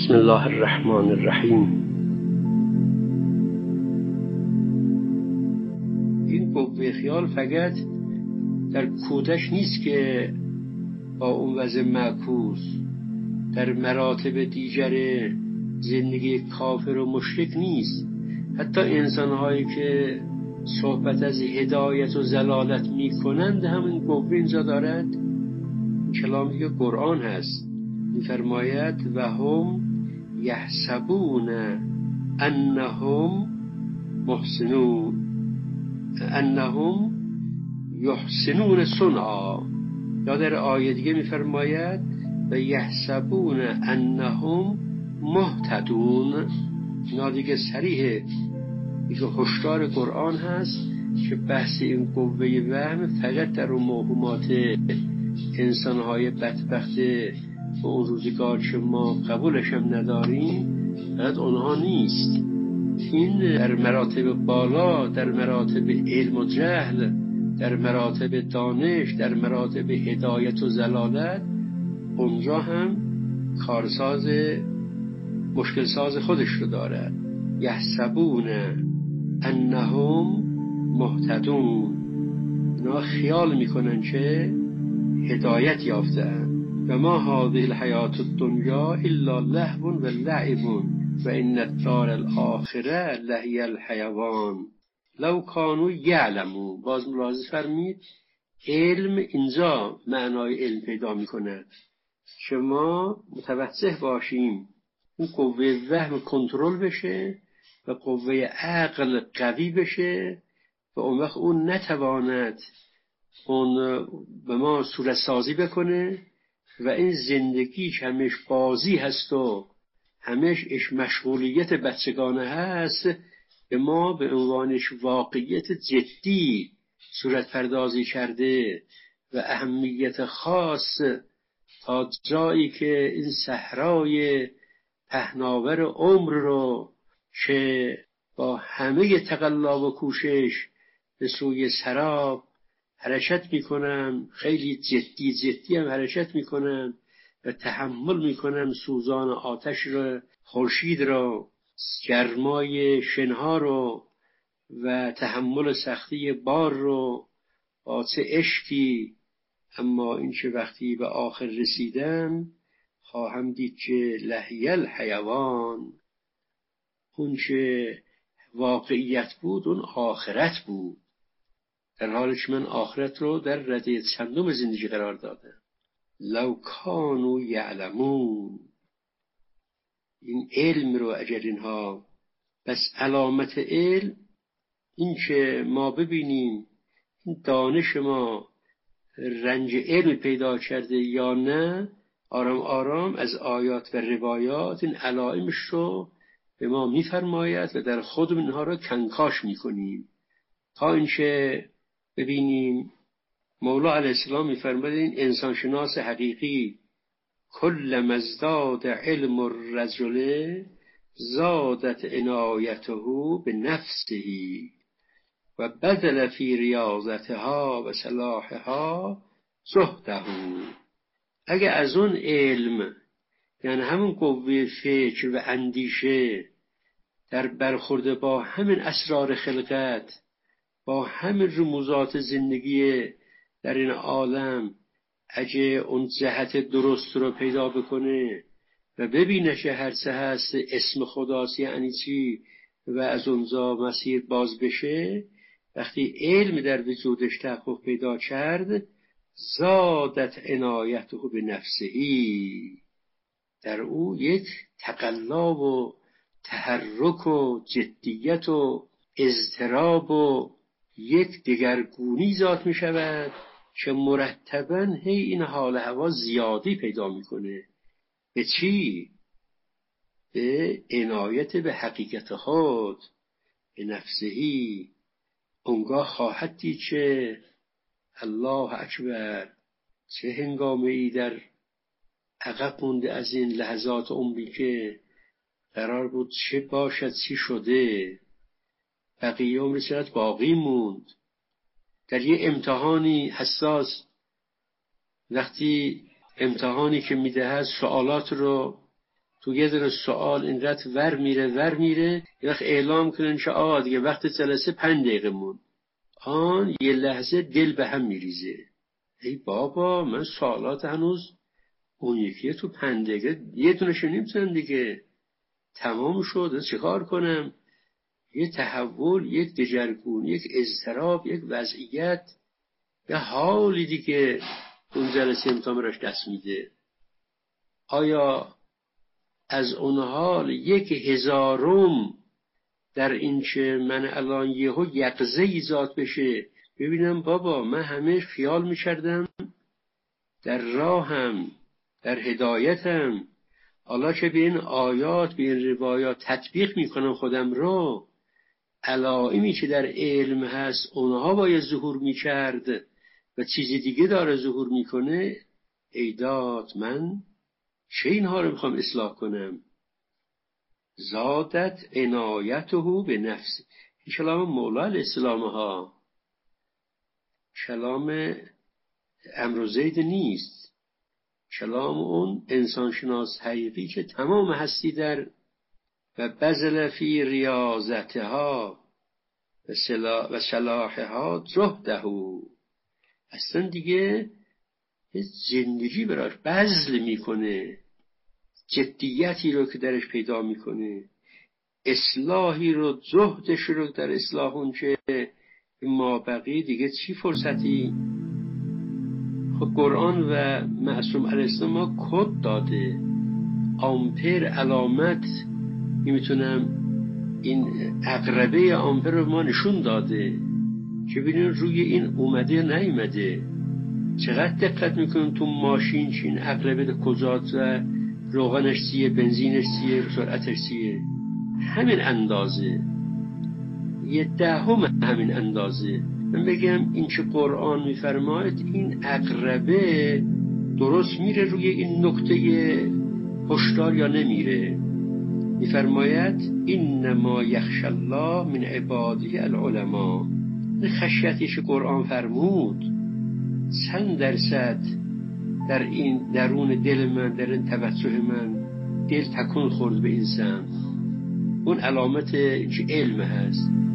بسم الله الرحمن الرحیم. این قوه خیال فقط در کودش نیست که با اون وضع معکوس در مراتب دیگر زندگی کافر و مشرک نیست. حتی انسان‌هایی که صحبت از هدایت و ضلالت می‌کنند همین قوه اینجا دارد. کلام دیگه قرآن هست، می‌فرماید و هم یحسبون انهم محسنون انهم یحسنون صنعا. یا در آیه دیگه می‌فرماید و یحسبون انهم مهتدون. اینا دیگه صریحه، دیگه هشدار قرآن هست که بحث این قوه وهم فقط در اون موهومات انسان‌های بدبخت و اون روزگار که ما قبولش هم نداریم فقط اونها نیست. این در مراتب بالا، در مراتب علم و جهل، در مراتب دانش، در مراتب هدایت و ضلالت، اونجا هم کارساز مشکل ساز خودش رو دارد. یحسبون انهم مهتدون. اینا خیال میکنن که هدایت یافتن. و ما هذه الحیات الدنیا الا لهو و لعب و ان الدار الاخره لهی الحیوان لو کانوا یعلمون. باز ملاحظه فرمید علم اینجا معنای علم پیدا میکنه. شما متوجه باشیم اون قوه وهم کنترل بشه و قوه عقل قوی بشه و اون وقت اون نتواند اون به ما صورت سازی بکنه و این زندگی که همش بازی هست و همش مشغولیت بچگانه هست به ما به عنوانش واقعیت جدی صورت پردازی کرده و اهمیت خاص تا جایی که این صحرای پهناور عمر رو که با همه تقلا و کوشش به سوی سراب حرکت میکنن، خیلی جدی هم حرکت میکنن و تحمل میکنن سوزان آتش رو، خورشید رو، گرمای شنها رو و تحمل سختی بار رو با چه عشقی. اما این که وقتی به آخر رسیدن خواهم دید که لهی الحیوان، اون که واقعیت بود اون آخرت بود، در حالی که من آخرت رو در رده چندم زندگی قرار دادم. لو کانوا یعلمون. این علم رو اگر اینها بس علامت علم این که ما ببینیم این دانش ما رنج علم پیدا کرده یا نه، آرام آرام از آیات و روایات این علائمش رو به ما میفرماید و در خودمون اینها رو کنکاش میکنیم تا اینکه ببینیم. مولا علیه السلام میفرماید این انسان شناس حقیقی کلما ازداد علم الرجل زادت عنایته به نفسه و بذل فی ریاضتها و صلاحها زهده. اگه از اون علم، یعنی همون قوه فکر و اندیشه در برخورد با همین اسرار خلقت، با همین رموزات زندگی در این عالم، اگه اون جهت درست رو پیدا بکنه و ببینه که هر چه هست اسم خداست یعنی چی و از اونجا مسیر باز بشه، وقتی علم در وجودش تحقق پیدا کرد زادت عنایته به نفسهی، در او یک تقلا و تحرک و جدیت و اضطراب و یک دگرگونی ذات می شود که مرتباً هی این حال هوا زیادی پیدا میکنه. به چی؟ به عنایت به حقیقت خود، به نفسهی. اونگاه خواهد دید که الله اکبر، چه هنگامه ای در عقب مونده از این لحظات عمری که قرار بود چه باشد چی شده، بقیه عمر چقدر باقی موند. در یه امتحانی حساس، وقتی امتحانی که میدهد سوالات رو تو یه دونه سوال اینقدر ور میره یه وقت اعلام کنن که آقا دیگه وقت جلسه 5 دقیقه مون. یه لحظه دل به هم میریزه. ای بابا من سوالات هنوز اون یکیه تو 5 دقیقه یه دونشو نمیتونم دیگه تمام شد، چه کار کنم؟ یه تحول، یک دگرگونی، یک اضطراب، یک وضعیت، یه حالی دیگه اون جلسه امتحان راش دست میده. آیا از اون حال 1/1000 در این که من الان یهو یقظه ایجاد بشه ببینم بابا من همه خیال میکردم در راهم، در هدایتم، حالا که به این آیات به این روایات تطبیق میکنم خودم رو، علائمی که در علم هست اونها باید ظهور میکرد و چیزی دیگه داره ظهور میکنه. ایداد من چه اینها رو میخوام اصلاح کنم؟ زادت عنایته به نفس. این کلام مولا الاسلام ها، کلام عمرو زید نیست، کلام اون انسانشناس حقیقی که تمام هستی در و بذل فی ریاضتها و صلاحها جهده، اصلا دیگه زندگی براش بذل میکنه، جدیتی رو که درش پیدا میکنه، اصلاحی رو، جهدش رو در اصلاح اون که ما بقیه دیگه چی فرصتی. خب قرآن و معصوم علیه السلام ما کد داده، آمپر علامت، میتونم این عقربه آمپر رو ما نشون داده که ببینین روی این اومده یا نیومده. چقدر دقت میکنیم تو ماشین چین عقربه کجاست و روغنش چیه، بنزینش چیه، سرعتش چیه، همین اندازه، 1/10 همین اندازه. من بگم این که قرآن میفرماید این عقربه درست میره روی این نقطه هشدار یا نمیره. میفرماید اینما یخشی الله من عباده العلماء. خشیتش قرآن فرمود چند درصد در این درون دل من، در این توجه من دل تکون خورد به این سمت. اون علامت که علم هست.